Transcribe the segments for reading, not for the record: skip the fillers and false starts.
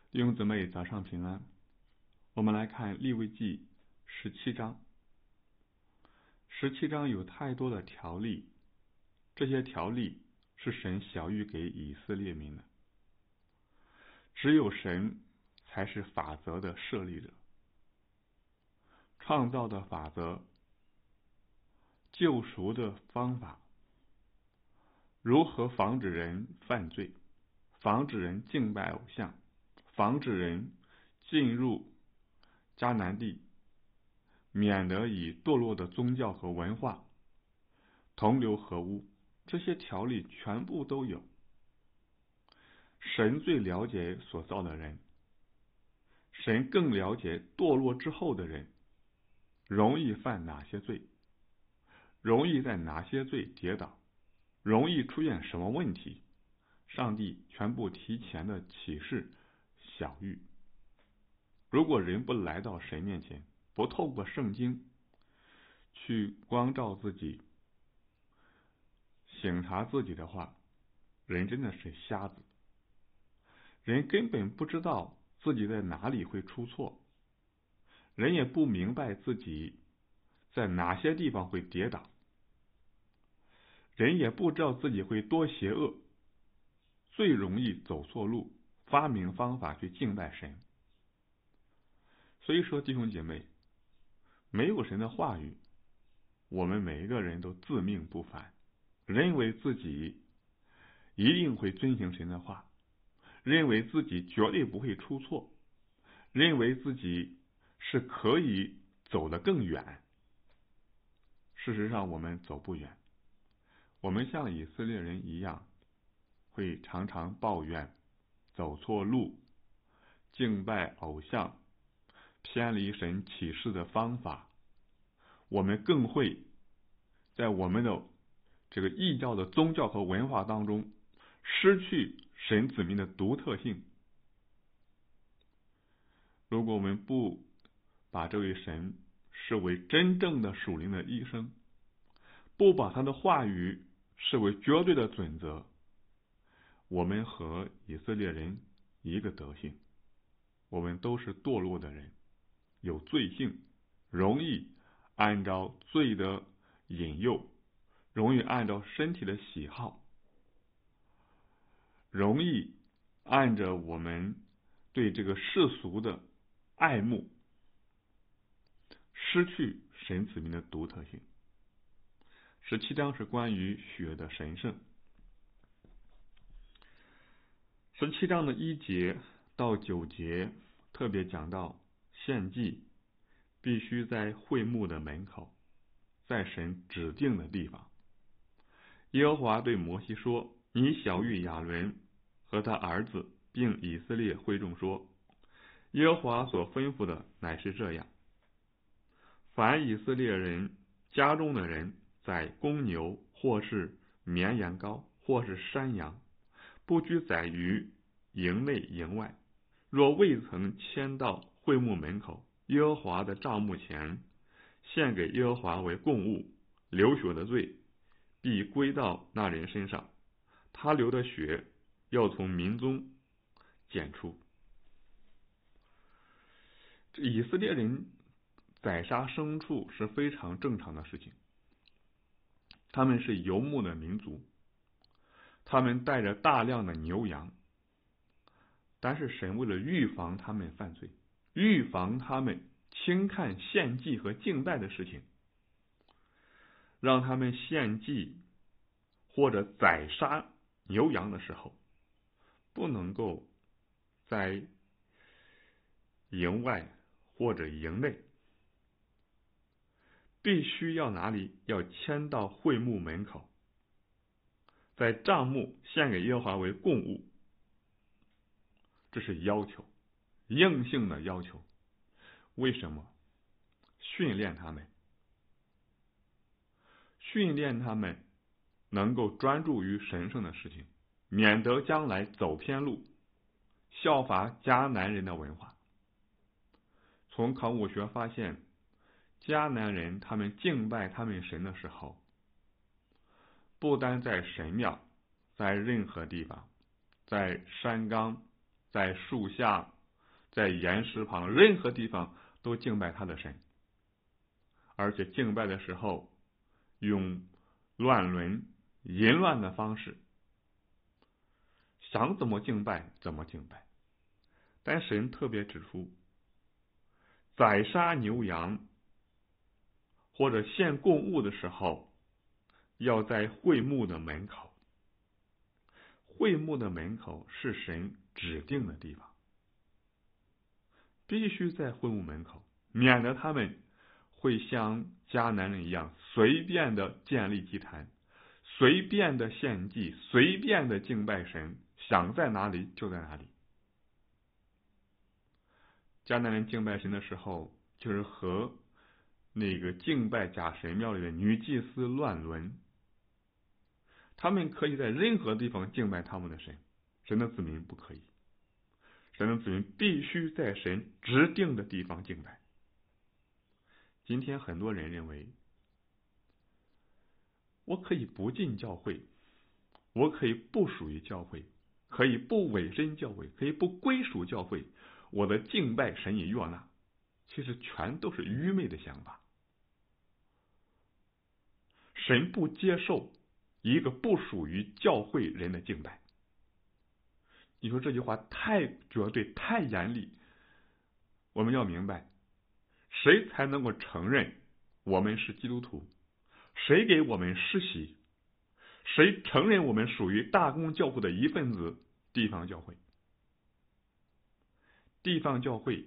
弟兄姊妹，早上平安。我们来看利未记17章。17章有太多的条例，这些条例是神晓谕给以色列民的。只有神才是法则的设立者，创造的法则，救赎的方法，如何防止人犯罪，防止人敬拜偶像，防止人进入迦南地，免得以堕落的宗教和文化同流合污，这些条例全部都有。神最了解所造的人，神更了解堕落之后的人容易犯哪些罪，容易在哪些罪跌倒，容易出现什么问题，上帝全部提前的启示晓谕。如果人不来到神面前，不透过圣经去光照自己，省察自己的话，人真的是瞎子。人根本不知道自己在哪里会出错，人也不明白自己在哪些地方会跌倒，人也不知道自己会多邪恶，最容易走错路，发明方法去敬拜神。所以说，弟兄姐妹，没有神的话语，我们每一个人都自命不凡，认为自己一定会遵行神的话，认为自己绝对不会出错，认为自己是可以走得更远。事实上我们走不远，我们像以色列人一样，会常常抱怨走错路，敬拜偶像，偏离神启示的方法。我们更会在我们的这个异教的宗教和文化当中失去神子民的独特性。如果我们不把这位神视为真正的属灵的医生，不把他的话语视为绝对的准则，我们和以色列人一个德性，我们都是堕落的人，有罪性，容易按照罪的引诱，容易按照身体的喜好，容易按着我们对这个世俗的爱慕，失去神子民的独特性。17章是关于血的神圣。17章的1节到9节特别讲到献祭必须在会幕的门口，在神指定的地方。耶和华对摩西说，你晓谕亚伦和他儿子并以色列会众说，耶和华所吩咐的乃是这样，凡以色列人家中的人宰公牛或是绵羊羔或是山羊，不拘宰于营内营外，若未曾迁到会幕门口耶和华的帐幕前，献给耶和华为供物，流血的罪必归到那人身上，他流的血要从民中剪出。以色列人宰杀牲畜是非常正常的事情，他们是游牧的民族，他们带着大量的牛羊，但是神为了预防他们犯罪，预防他们轻看献祭和敬拜的事情，让他们献祭或者宰杀牛羊的时候，不能够在营外或者营内，必须要哪里？要迁到会幕门口，在帐幕献给耶和华为供物。这是要求，硬性的要求。为什么？训练他们，训练他们能够专注于神圣的事情，免得将来走偏路，效法迦南人的文化。从考古学发现，迦南人他们敬拜他们神的时候，不单在神庙，在任何地方，在山冈，在树下， 在岩石旁任何地方都敬拜他的神，而且敬拜的时候用乱伦淫乱的方式，想怎么敬拜怎么敬拜。但神特别指出，宰杀牛羊或者献供物的时候，要在会幕的门口。会幕的门口是神指定的地方，必须在会幕门口，免得他们会像迦南人一样随便的建立祭坛，随便的献祭，随便的敬拜神，想在哪里就在哪里。迦南人敬拜神的时候，就是和那个敬拜假神庙里的女祭司乱伦。他们可以在任何地方敬拜他们的神，神的子民不可以。神的子民必须在神指定的地方敬拜。今天很多人认为，我可以不进教会，我可以不属于教会，可以不委身教会，可以不归属教会，我的敬拜神以悦纳。其实全都是愚昧的想法。神不接受一个不属于教会人的敬拜。你说这句话太绝对，太严厉。我们要明白，谁才能够承认我们是基督徒？谁给我们施洗？谁承认我们属于大公教会的一份子？地方教会。地方教会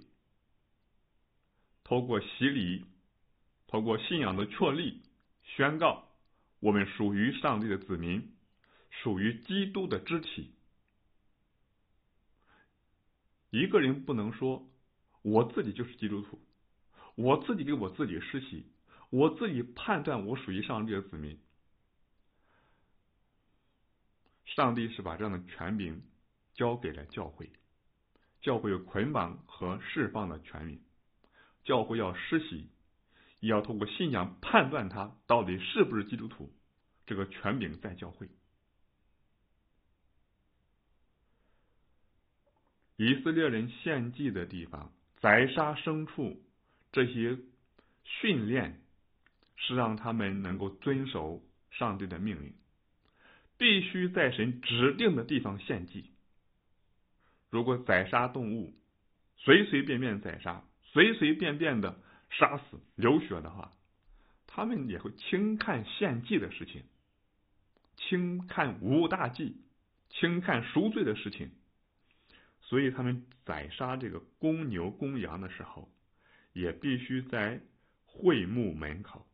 透过洗礼，透过信仰的确立，宣告我们属于上帝的子民，属于基督的肢体。一个人不能说我自己就是基督徒，我自己给我自己施洗，我自己判断我属于上帝的子民。上帝是把这样的权柄交给了教会，教会有捆绑和释放的权柄，教会要施洗，也要通过信仰判断他到底是不是基督徒，这个权柄在教会。以色列人献祭的地方，宰杀牲畜，这些训练是让他们能够遵守上帝的命令，必须在神指定的地方献祭。如果宰杀动物，随随便便宰杀，随随便便的杀死流血的话，他们也会轻看献祭的事情，轻看无大祭，轻看赎罪的事情。所以他们宰杀这个公牛公羊的时候，也必须在会幕门口。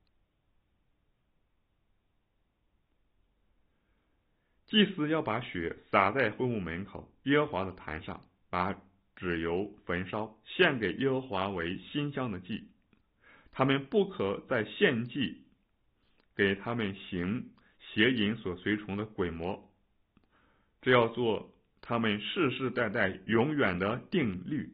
祭司要把血洒在会幕门口耶和华的坛上，把脂油焚烧，献给耶和华为馨香的祭。他们不可在献祭给他们行邪淫所随从的鬼魔，这要做他们世世代代永远的定律。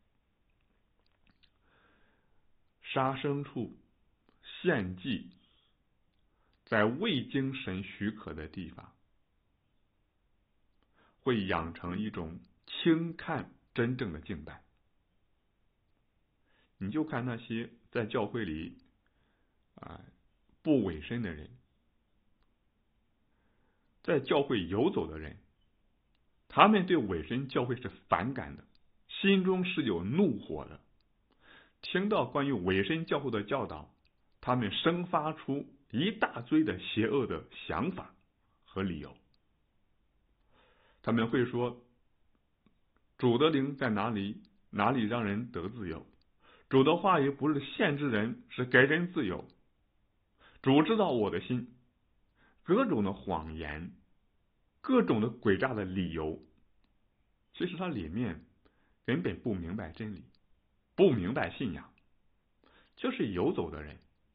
杀牲畜献祭在未经神许可的地方，会养成一种轻看真正的敬拜。你就看那些在教会里不委身的人，在教会游走的人，他们对委身教会是反感的，心中是有怒火的。听到关于委身教会的教导，他们生发出一大堆的邪恶的想法和理由。他们会说，主的灵在哪里，哪里让人得自由。主的话语不是限制人，是给人自由。主知道我的心，各种的谎言，各种的诡诈的理由，其实它里面根本不明白真理，不明白信仰，就是游走的人，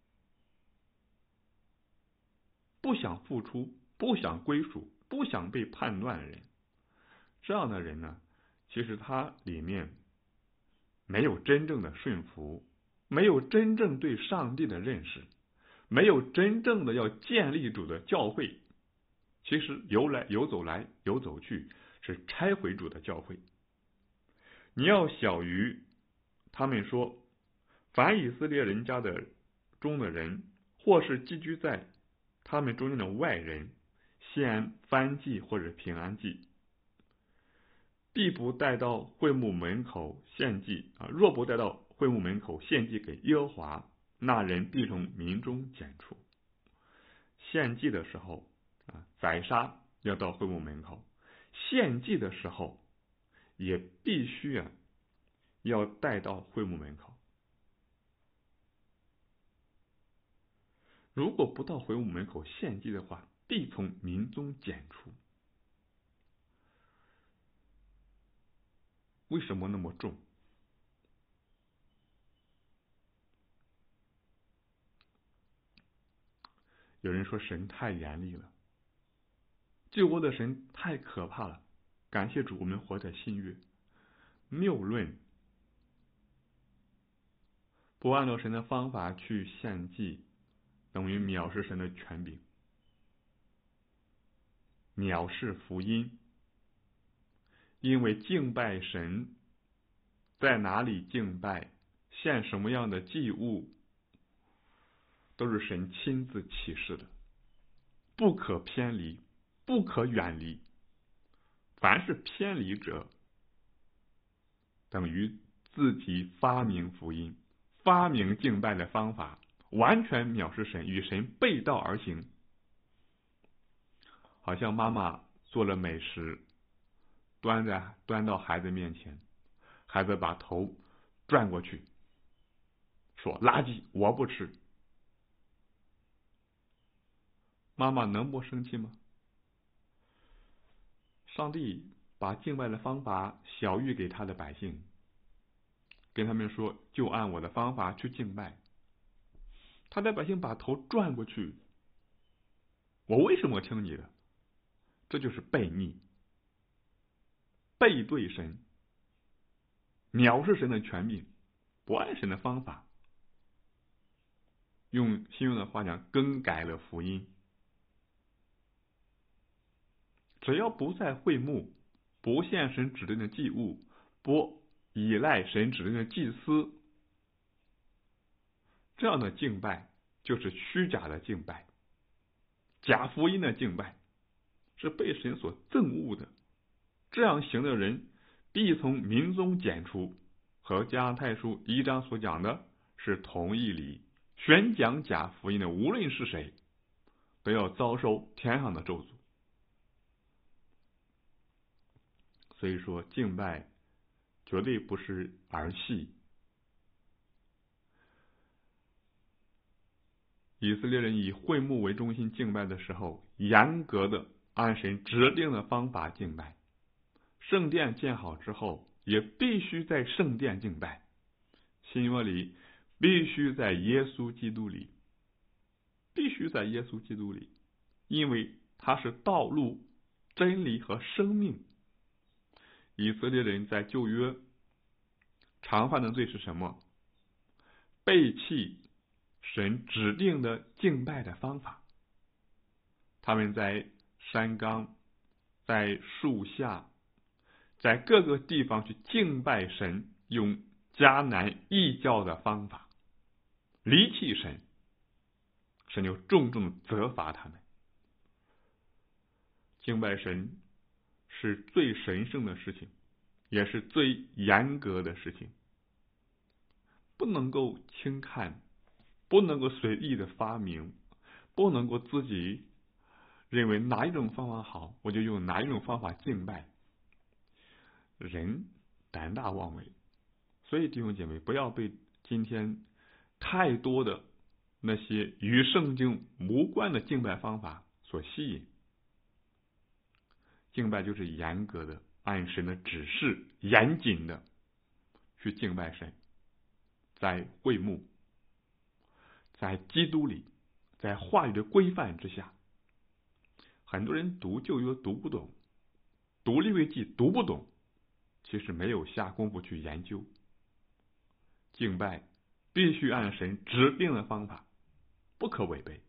不想付出，不想归属，不想被判断的人。这样的人呢，其实他里面没有真正的顺服，没有真正对上帝的认识，没有真正的要建立主的教会。其实游走来游走去，是拆毁主的教会。 你要小于他们说，凡以色列人家中的人，或是寄居在他们中间的外人，献燔祭或者平安祭，必不带到会幕门口献祭若不带到会幕门口献祭给耶和华，那人必从民中剪除。献祭的时候宰杀要到会幕门口，献祭的时候也必须要带到会幕门口。如果不到会幕门口献祭的话，必从民中剪除。为什么那么重？有人说神太严厉了，救国的神太可怕了。感谢主，我们活在新约。谬论，不按照神的方法去献祭，等于藐视神的权柄，藐视福音。因为敬拜神，在哪里敬拜，献什么样的祭物，都是神亲自启示的，不可偏离，不可远离。凡是偏离者，等于自己发明福音，发明敬拜的方法，完全藐视神，与神背道而行。好像妈妈做了美食，端到孩子面前，孩子把头转过去，说垃圾，我不吃。妈妈能不生气吗？上帝把敬拜的方法晓谕给他的百姓，跟他们说，就按我的方法去敬拜。他的百姓把头转过去，我为什么听你的？这就是悖逆，背对神，藐视神的权柄，不按神的方法，用新约的话讲，更改了福音。只要不在会幕，不献神指定的祭物，不依赖神指定的祭司，这样的敬拜就是虚假的敬拜，假福音的敬拜，是被神所憎恶的。这样行的人必从民中剪除，和加拉太书1章所讲的是同一理。宣讲假福音的无论是谁，都要遭受天上的咒诅。所以说敬拜绝对不是儿戏。以色列人以会幕为中心敬拜的时候，严格的按神指定的方法敬拜。圣殿建好之后，也必须在圣殿敬拜。新约里必须在耶稣基督里，必须在耶稣基督里，因为他是道路、真理和生命。以色列人在旧约常犯的罪是什么？背弃神指定的敬拜的方法。他们在山冈，在树下，在各个地方去敬拜神，用迦南异教的方法，离弃神，神就重重责罚他们。敬拜神是最神圣的事情，也是最严格的事情，不能够轻看，不能够随意的发明，不能够自己认为哪一种方法好，我就用哪一种方法敬拜。人胆大妄为，所以弟兄姐妹，不要被今天太多的那些与圣经无关的敬拜方法所吸引。敬拜就是严格的按神的指示，严谨的去敬拜神，在会幕，在基督里，在话语的规范之下。很多人读旧约读不懂，读利未记读不懂，其实没有下功夫去研究。敬拜必须按神指定的方法，不可违背。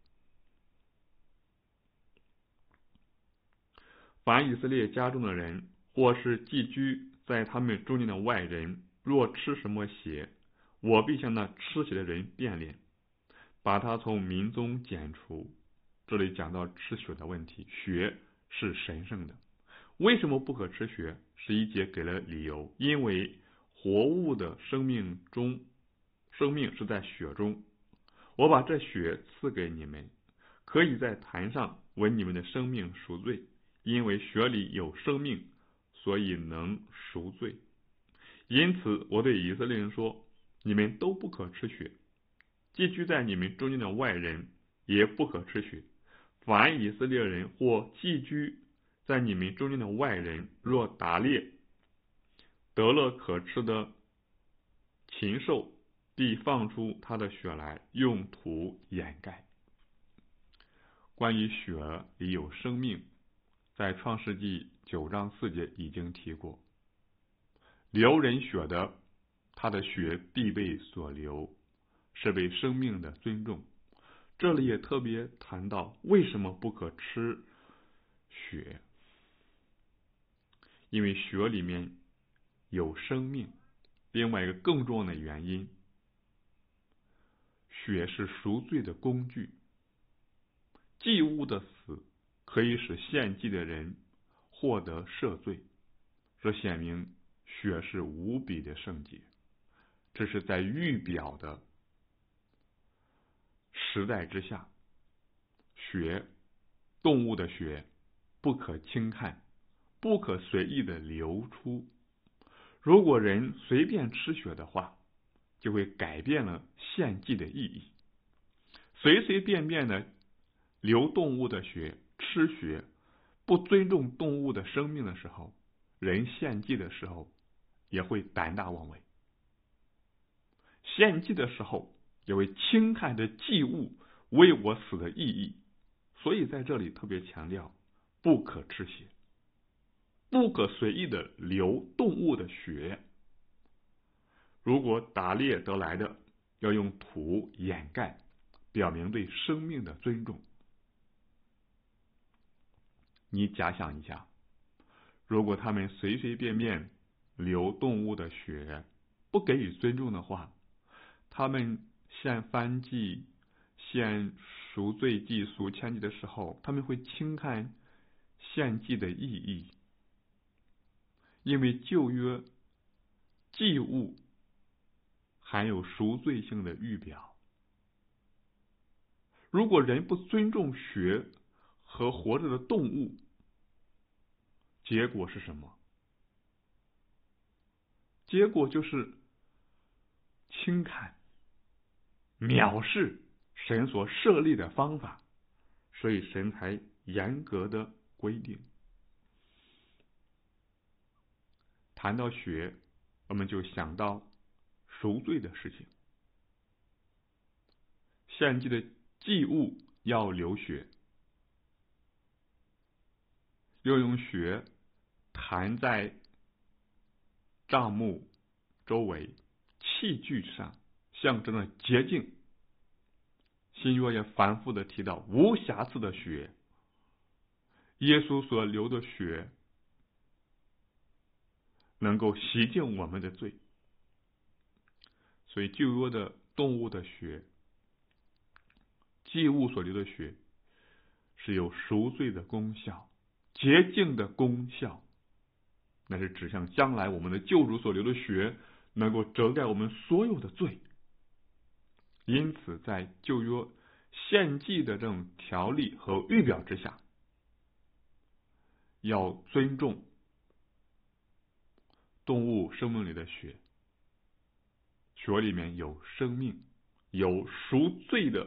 凡以色列家中的人，或是寄居在他们中间的外人若吃什么血，我必向那吃血的人变脸，把他从民中剪除。这里讲到吃血的问题，血是神圣的。为什么不可吃血？11节给了理由，因为活物的生命是在血中，我把这血赐给你们，可以在坛上为你们的生命赎罪，因为血里有生命，所以能赎罪。因此我对以色列人说，你们都不可吃血，寄居在你们中间的外人也不可吃血。凡以色列人或寄居在你们中间的外人，若打猎得了可吃的禽兽，必放出他的血来，用土掩盖。关于血里有生命，在创世纪9章4节已经提过，流人血的，他的血必被所流，是为生命的尊重。这里也特别谈到为什么不可吃血，因为血里面有生命。另外一个更重要的原因，血是赎罪的工具，祭物的死可以使献祭的人获得赦罪，这显明血是无比的圣洁。这是在预表的时代之下，血，动物的血不可轻看，不可随意的流出。如果人随便吃血的话，就会改变了献祭的意义。随随便便的流动物的血，吃血，不尊重动物的生命的时候，人献祭的时候也会胆大妄为，献祭的时候也会轻看着祭物为我死的意义。所以在这里特别强调，不可吃血，不可随意的流动物的血。如果打猎得来的，要用土掩盖，表明对生命的尊重。你假想一下，如果他们随随便便流动物的血，不给予尊重的话，他们献燔祭、献赎罪祭、赎愆祭的时候，他们会轻看献祭的意义。因为旧约祭物含有赎罪性的预表，如果人不尊重血和活着的动物，结果是什么？结果就是轻看、藐视神所设立的方法，所以神才严格的规定。谈到血，我们就想到赎罪的事情。献祭的祭物要流血，要用血弹在帐幕周围器具上，象征了洁净。新约也反复的提到无瑕疵的血，耶稣所流的血能够洗净我们的罪。所以旧约的动物的血，祭物所流的血是有赎罪的功效，洁净的功效，那是指向将来我们的救主所流的血能够遮盖我们所有的罪。因此在旧约献祭的这种条例和预表之下，要尊重动物生命里的血，血里面有生命，有赎罪的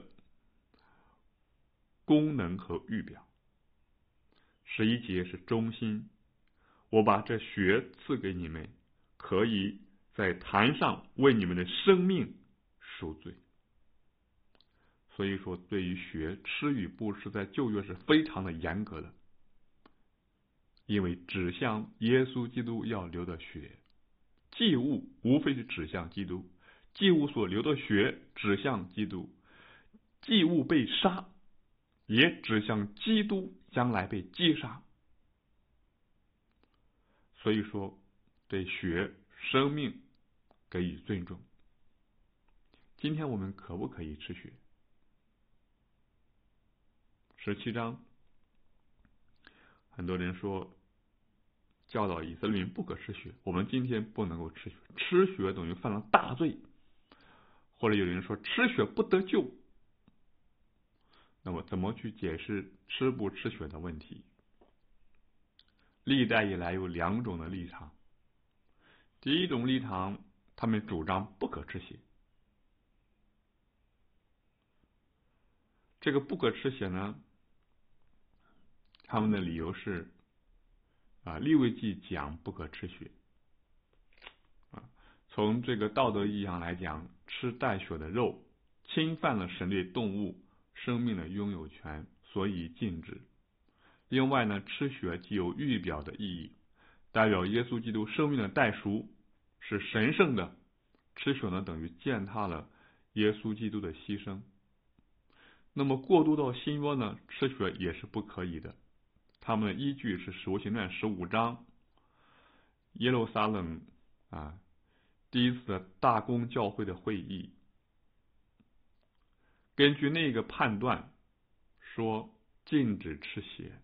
功能和预表。11节是中心，我把这血赐给你们，可以在坛上为你们的生命赎罪。所以说对于血吃与不吃，在旧约是非常的严格的，因为指向耶稣基督要流的血，祭物无非是指向基督，祭物所流的血指向基督，祭物被杀也指向基督将来被击杀。所以说对血、生命给予尊重。今天我们可不可以吃血？17章，很多人说教导以色列民不可吃血，我们今天不能够吃血，吃血等于犯了大罪。或者有人说吃血不得救，那么怎么去解释吃不吃血的问题？历代以来有2种的立场。第一种立场，他们主张不可吃血。这个不可吃血呢，他们的理由是利未记讲不可吃血。从这个道德意义上来讲，吃带血的肉侵犯了神对动物生命的拥有权，所以禁止。另外呢，吃血既有预表的意义，代表耶稣基督生命的代赎是神圣的，吃血呢等于践踏了耶稣基督的牺牲。那么过渡到新约呢，吃血也是不可以的。他们的依据是使徒行传15章，耶路撒冷第一次的大公教会的会议，根据那个判断说禁止吃血，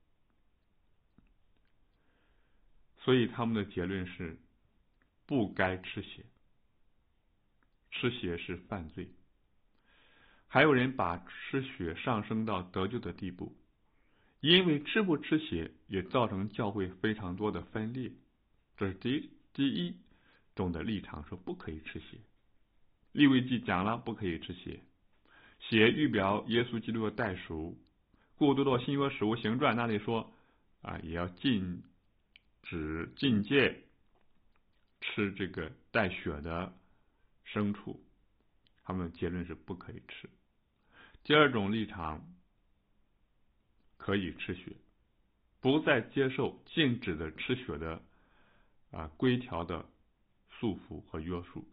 所以他们的结论是不该吃血，吃血是犯罪。还有人把吃血上升到得救的地步，因为吃不吃血也造成教会非常多的分裂。这是第一种的立场，说不可以吃血。利未记讲了不可以吃血，血预表耶稣基督的代赎。过渡到新约使徒行传那里说也要禁戒吃这个带血的牲畜，他们的结论是不可以吃。第二种立场，可以吃血，不再接受禁止的吃血的规条的束缚和约束。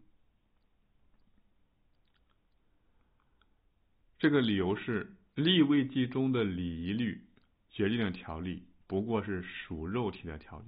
这个理由是利未记中的礼仪律洁净的条例不过是属肉体的条例。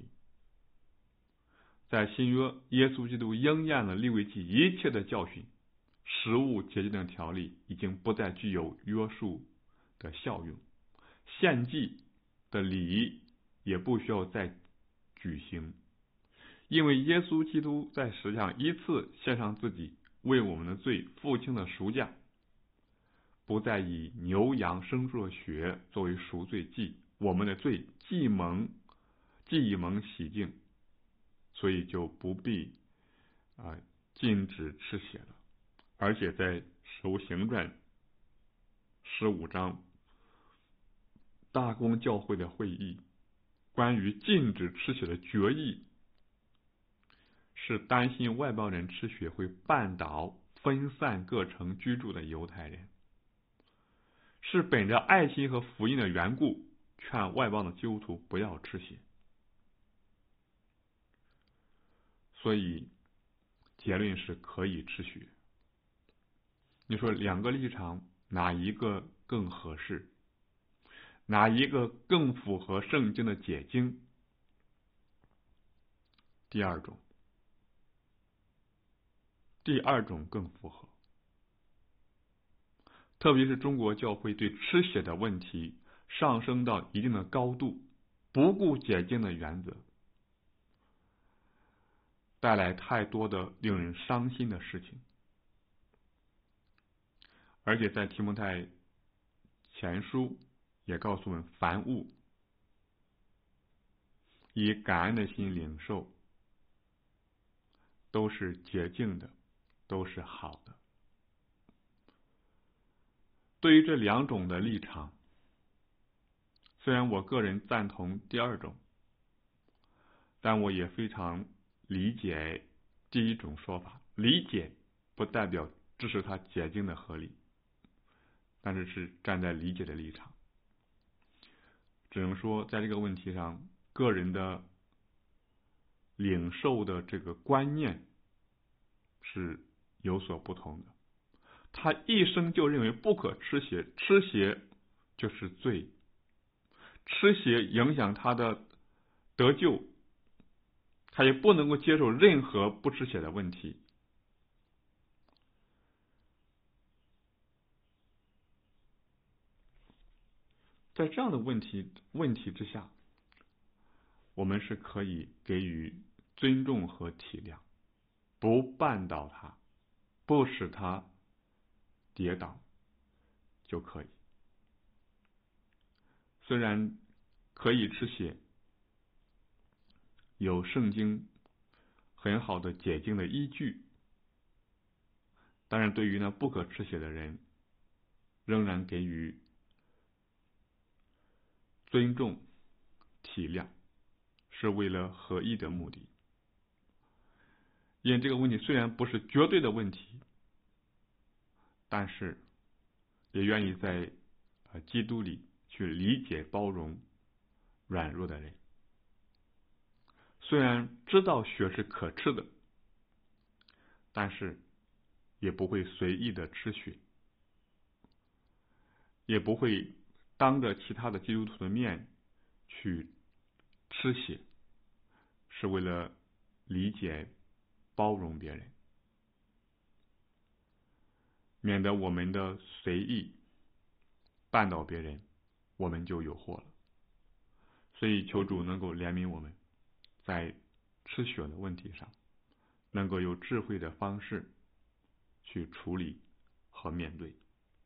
在新约，耶稣基督应验了利未记一切的教训，食物洁净的条例已经不再具有约束的效用，献祭的礼仪也不需要再举行，因为耶稣基督在十字上一次献上自己，为我们的罪付清了赎价，不再以牛羊牲畜的血作为赎罪祭，我们的罪既已蒙洗净，所以就不必禁止吃血了。而且在使徒行传15章大公教会的会议，关于禁止吃血的决议是担心外邦人吃血会绊倒分散各城居住的犹太人，是本着爱心和福音的缘故，劝外邦的基督徒不要吃血。所以结论是可以吃血。你说2个立场哪一个更合适？哪一个更符合圣经的解经？第二种更符合。特别是中国教会对吃血的问题上升到一定的高度，不顾解经的原则，带来太多的令人伤心的事情。而且在提摩太前书也告诉我们，凡物以感恩的心领受，都是洁净的，都是好的。对于这2种的立场，虽然我个人赞同第二种，但我也非常理解第一种说法。理解不代表支持它解经的合理，但是是站在理解的立场。只能说在这个问题上，个人的领受的这个观念是有所不同的。他一生就认为不可吃血，吃血就是罪，吃血影响他的得救， 他也不能够接受任何不吃血的问题。在这样的问题之下，我们是可以给予尊重和体谅，不绊倒他，不使他跌倒就可以。虽然可以吃血，有圣经很好的解经的依据，但是对于那不可吃血的人，仍然给予尊重、体谅，是为了合一的目的。因为这个问题虽然不是绝对的问题，但是也愿意在基督里去理解、包容软弱的人。虽然知道血是可吃的，但是也不会随意的吃血，也不会当着其他的基督徒的面去吃血，是为了理解、包容别人，免得我们的随意绊倒别人，我们就有祸了。所以求主能够怜悯我们，在吃血的问题上，能够有智慧的方式去处理和面对。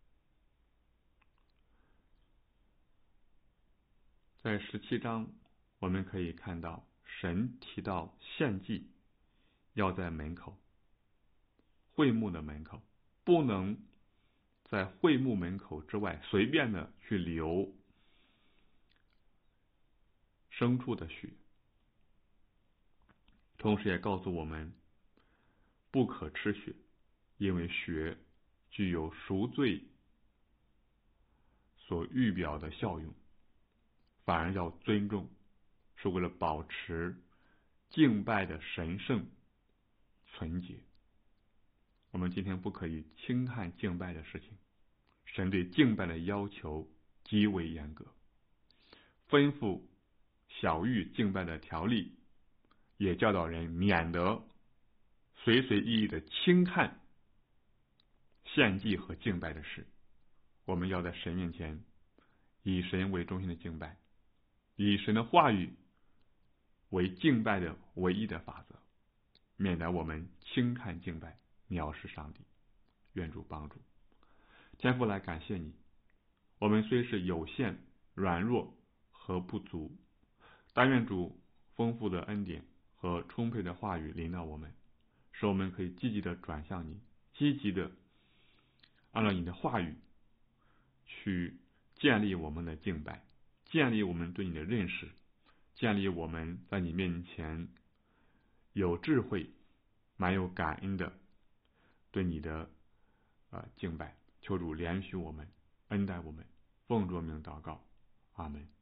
在17章，我们可以看到神提到献祭要在门口，会幕的门口，不能在会幕门口之外随便的去流牲畜的血。同时也告诉我们不可吃血，因为血具有赎罪所预表的效用，反而要尊重，是为了保持敬拜的神圣纯洁。我们今天不可以轻看敬拜的事情，神对敬拜的要求极为严格，吩咐小谕敬拜的条例，也教导人免得随随意意的轻看献祭和敬拜的事。我们要在神面前以神为中心的敬拜，以神的话语为敬拜的唯一的法则，免得我们轻看敬拜，藐视上帝。愿主帮助。天父，来感谢你，我们虽是有限、软弱和不足，但愿主丰富的恩典和充沛的话语临到我们，使我们可以积极的转向你，积极的按照你的话语去建立我们的敬拜，建立我们对你的认识，建立我们在你面前有智慧、满有感恩的对你的敬拜。求主怜恤我们，恩待我们，奉主名祷告，阿门。